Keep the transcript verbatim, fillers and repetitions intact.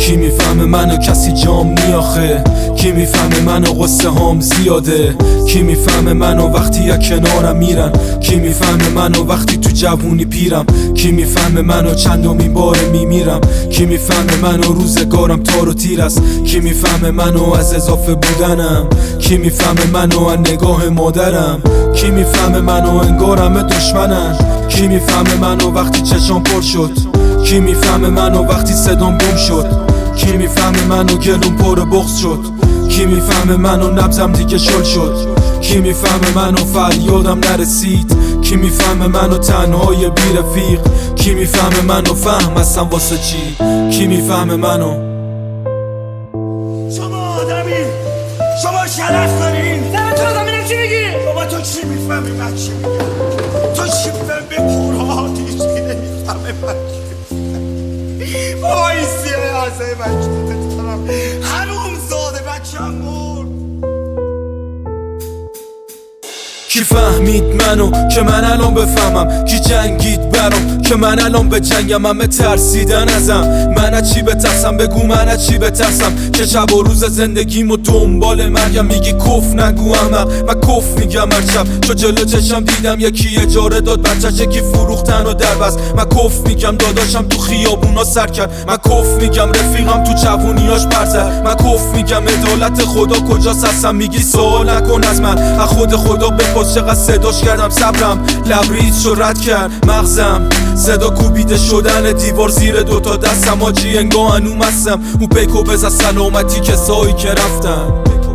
کی میفهمه منو کسی جام نیاخه، کی میفهمه منو قصه هام زیاده، کی میفهمه منو وقتی یا کنارم میرن، کی میفهمه منو وقتی تو جوونی پیرم، کی میفهمه منو چندمین بار میمیرم، کی میفهمه منو روزگارم تار و تیر است، کی میفهمه منو از اضافه بودنم، کی میفهمه منو از نگاه مادرم، کی میفهمه منو انگارم دشمنن، کی میفهمه منو وقتی چشام پر شد، کی میفهمه منو وقتی صدام گم شد، کی میفهمه منو گلوم پر بغض شد، کی میفهمه منو نبضم دیگه شل شد، کی میفهمه منو فریادم نرسید، کی میفهمه منو تنهای بی رفیق، کی میفهمه منو فهم هستم واسه چی، کی میفهمه منو. شما آدمی، شما شرف دارین. سر تو زمینم چی میگی؟ بابا تو چی میفهمی من چی میگم؟ تو چی میفهمی به قرآن هیچ کی نمیفهمه من چی میفهمی؟ بابا این سیاه عرصه من چی بتونم حروم زاده بچم مرد. کی فهمید منو که من الان بفهمم، کی جنگید برام که من الان به جنگم، همه ترسیدن ازم، من از چی بترسم؟ بگو من از چی بترسم که شب و روز زندگیمو دنبال مریم، میگی کف نگو احمق، من کف میگم هر شب، چو جلو چشم دیدم یکی اجاره داد بچه‌ش یکی فروختن و در بست، من کف میگم داداشم تو خیابونا سر کرد، من کف میگم رفیقم تو جوونیاش پر زد، من کف میگم عدالت خدا کجاست هستم، میگی سوال نکن از من، از خود خدا بپرس چقدر صداش کردم، صبرم لبریز شو رد کرد مغزم، صدا کوبیده شدن دیوار زیر دوتا دستم، آجی انگاه هنوم هستم اون پیکو بزن سلامتی کسایی که رفتن.